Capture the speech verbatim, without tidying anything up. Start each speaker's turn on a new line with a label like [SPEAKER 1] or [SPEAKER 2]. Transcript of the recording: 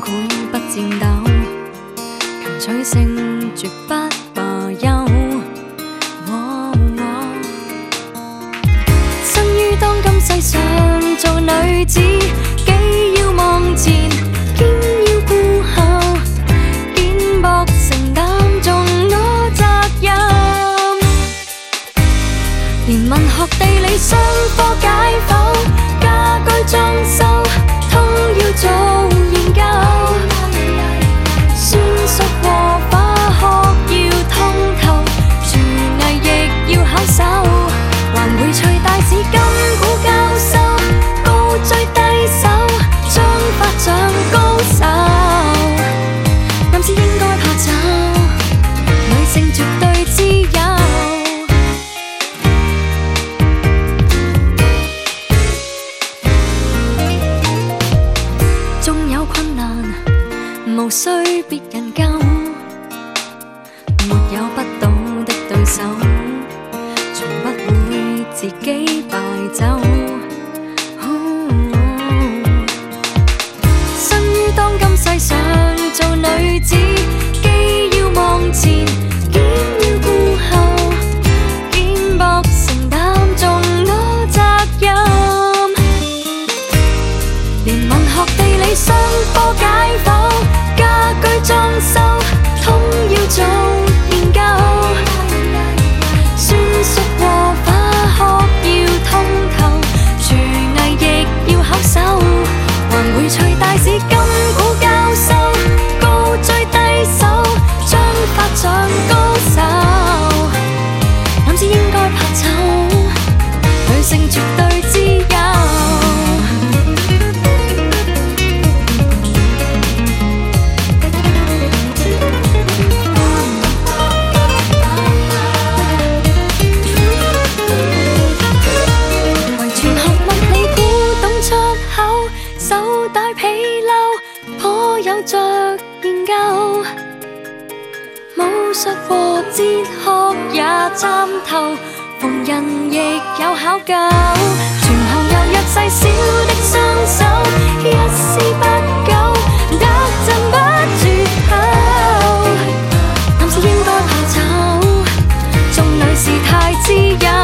[SPEAKER 1] 會不戰鬥，求取勝絕不罷休。哦哦、生於當今世上做女子，既要望前，兼要顧後，肩膊承擔眾多責任。連文學地理商科解剖，家居裝修通要做研究，算術和化學要通透，廚藝亦要考手，還會隨大使金股交收，高追低手，將發獎高手。男士應該怕醜，女性絕對自由。縱有困難，無需別人救，沒有不倒的對手，從不會自己敗走。生於當今世上做女子，既要望前，兼要顧後，肩膊承擔眾多責任。連文學地理商科解剖，家居裝修通要做研究，算術和化學要通透，廚藝亦要考手，還會隨大使金股交收，高追低手，將發獎高手。男子應該怕醜，女性絕對自由。手帶皮褸，頗有着研究，武術和哲學也參透，逢人亦有考究。全行又弱細小的雙手，一絲不苟，得陣不絕口。男士應該怕醜，眾女士太自由。